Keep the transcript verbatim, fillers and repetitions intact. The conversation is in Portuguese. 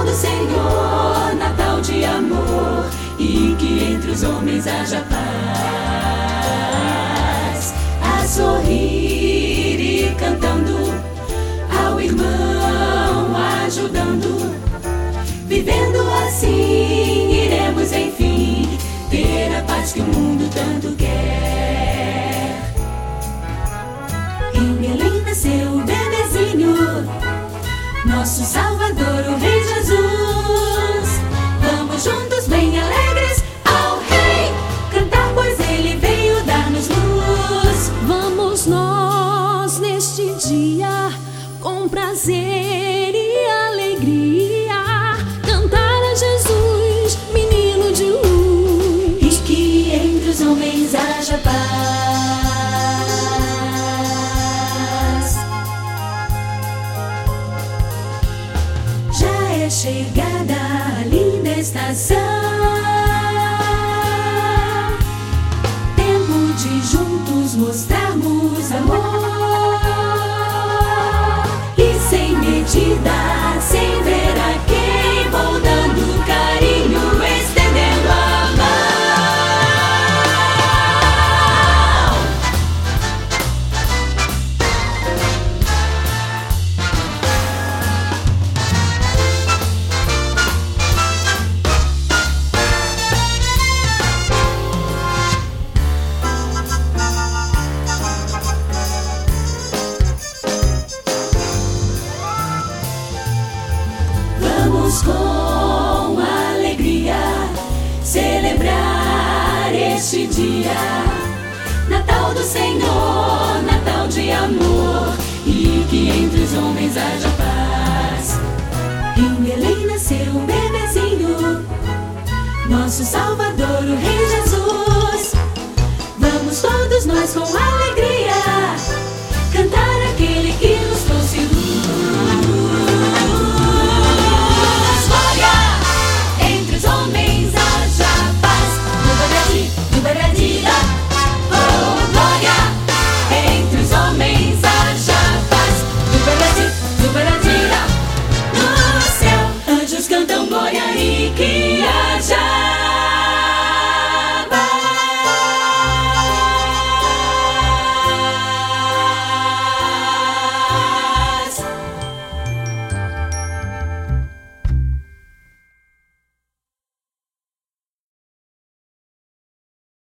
do Senhor, Natal de amor, e que entre os homens haja paz. A sorrir e cantando, ao irmão ajudando, vivendo assim iremos enfim ter a paz que o mundo tanto quer. Em Belém nasceu o bebezinho, nosso Salvador, o Rei Jesus. Vamos juntos bem alegres ao Rei cantar, pois ele veio dar-nos luz. Vamos nós neste dia com prazer e alegria cantar a Jesus, menino de luz, e que entre os homens haja paz. Já é chegada a linda estação, tempo de juntos mostrarmos amor, e sem medida, sem ver a quem, vou dando carinho, estendendo a mão. Vamos com alegria celebrar este dia, Natal do Senhor, Natal de amor, e que entre os homens haja paz. Em Belém nasceu um bebezinho, nosso Salvador, o Rei Jesus. Vamos todos nós com alegria